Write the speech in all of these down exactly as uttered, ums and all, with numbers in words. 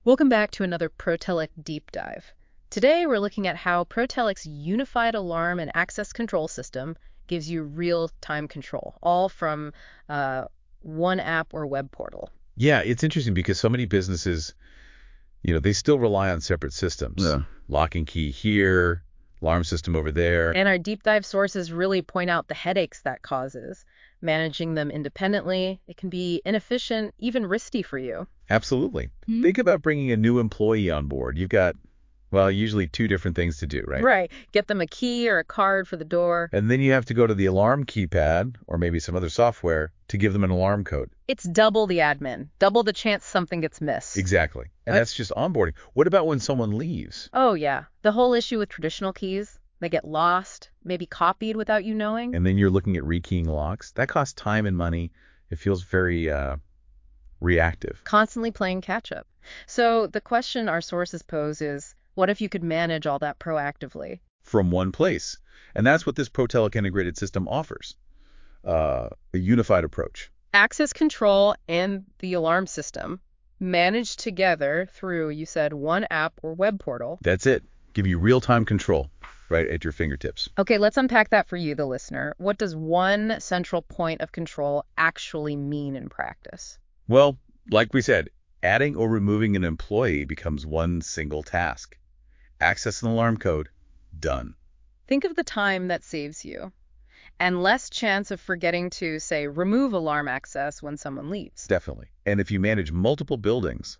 Welcome back to another Protelic Deep Dive. Today we're looking at how Protelic's unified alarm and access control system gives you real-time control, all from uh, one app or web portal. Yeah, it's interesting because so many businesses, you know, they still rely on separate systems. Yeah. Lock and key here, alarm system over there. And our deep dive sources really point out the headaches that causes. Managing them independently, it can be inefficient, even risky for you. Absolutely. Mhm. Think about bringing a new employee on board. You've got, well, usually two different things to do, right? Right. Get them a key or a card for the door. And then you have to go to the alarm keypad or maybe some other software to give them an alarm code. It's double the admin, double the chance something gets missed. Exactly. And Uh, that's just onboarding. What about when someone leaves? Oh, yeah. The whole issue with traditional keys, they get lost, maybe copied without you knowing. And then you're looking at rekeying locks. That costs time and money. It feels very uh, reactive. Constantly playing catch up. So the question our sources pose is, what if you could manage all that proactively? From one place. And that's what this Protelic integrated system offers, uh, a unified approach. Access control and the alarm system managed together through, you said, one app or web portal. That's it. Give you real-time control right at your fingertips. Okay, let's unpack that for you, the listener. What does one central point of control actually mean in practice? Well, like we said, adding or removing an employee becomes one single task. Access an alarm code, done. Think of the time that saves you, and less chance of forgetting to, say, remove alarm access when someone leaves. Definitely. And if you manage multiple buildings,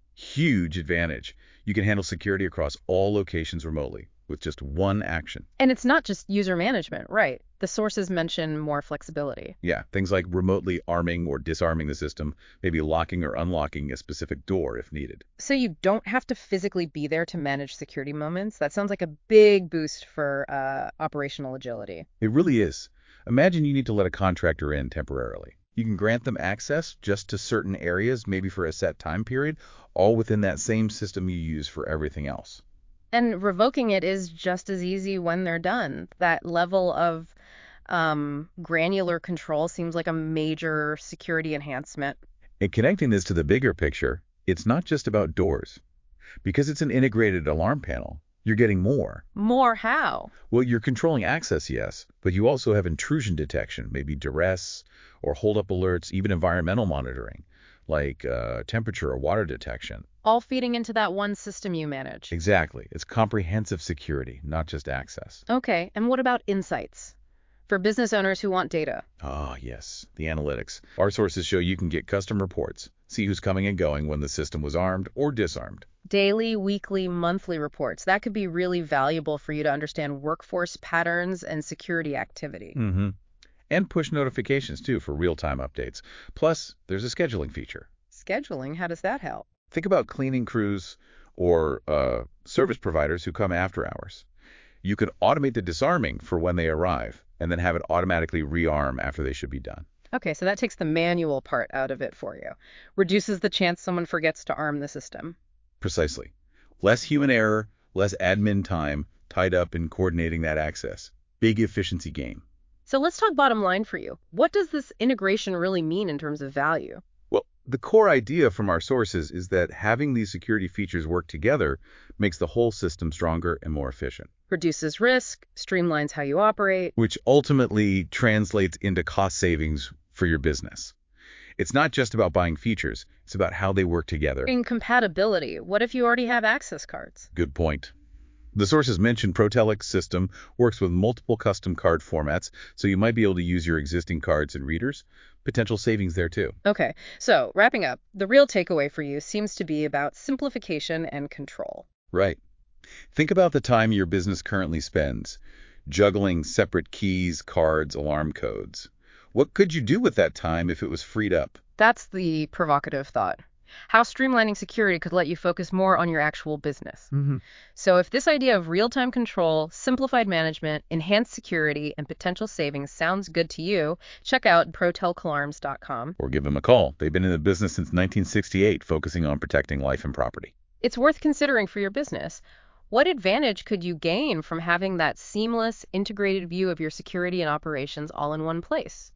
huge advantage. You can handle security across all locations remotely with just one action. And it's not just user management, right? The sources mention more flexibility. Yeah, things like remotely arming or disarming the system, maybe locking or unlocking a specific door if needed. So you don't have to physically be there to manage security moments. That sounds like a big boost for uh, operational agility. It really is. Imagine you need to let a contractor in temporarily. You can grant them access just to certain areas, maybe for a set time period, all within that same system you use for everything else. And revoking it is just as easy when they're done. That level of um, granular control seems like a major security enhancement. And connecting this to the bigger picture, it's not just about doors. Because it's an integrated alarm panel, you're getting more. More how? Well, you're controlling access, yes, but you also have intrusion detection, maybe duress or hold-up alerts, even environmental monitoring, like uh, temperature or water detection. All feeding into that one system you manage. Exactly. It's comprehensive security, not just access. Okay, and what about insights? For business owners who want data. Ah, yes, the analytics. Our sources show you can get custom reports, see who's coming and going when the system was armed or disarmed. Daily, weekly, monthly reports. That could be really valuable for you to understand workforce patterns and security activity. Mm-hmm. And push notifications, too, for real-time updates. Plus, there's a scheduling feature. Scheduling, how does that help? Think about cleaning crews or uh, service providers who come after hours. You can automate the disarming for when they arrive and then have it automatically rearm after they should be done. Okay, so that takes the manual part out of it for you. Reduces the chance someone forgets to arm the system. Precisely. Less human error, less admin time tied up in coordinating that access. Big efficiency gain. So let's talk bottom line for you. What does this integration really mean in terms of value? Well, the core idea from our sources is that having these security features work together makes the whole system stronger and more efficient, Reduces risk, streamlines how you operate. which ultimately translates into cost savings for your business. It's not just about buying features, it's about how they work together. Incompatibility. What if you already have access cards? Good point. The sources mentioned Protelic's system works with multiple custom card formats, so you might be able to use your existing cards and readers. Potential savings there too. Okay, so wrapping up, the real takeaway for you seems to be about simplification and control. Right. Think about the time your business currently spends juggling separate keys, cards, alarm codes. What could you do with that time if it was freed up? That's the provocative thought. How streamlining security could let you focus more on your actual business. Mm-hmm. So if this idea of real-time control, simplified management, enhanced security, and potential savings sounds good to you, check out protelc alarms dot com. Or give them a call. They've been in the business since nineteen sixty-eight, focusing on protecting life and property. It's worth considering for your business. What advantage could you gain from having that seamless, integrated view of your security and operations all in one place?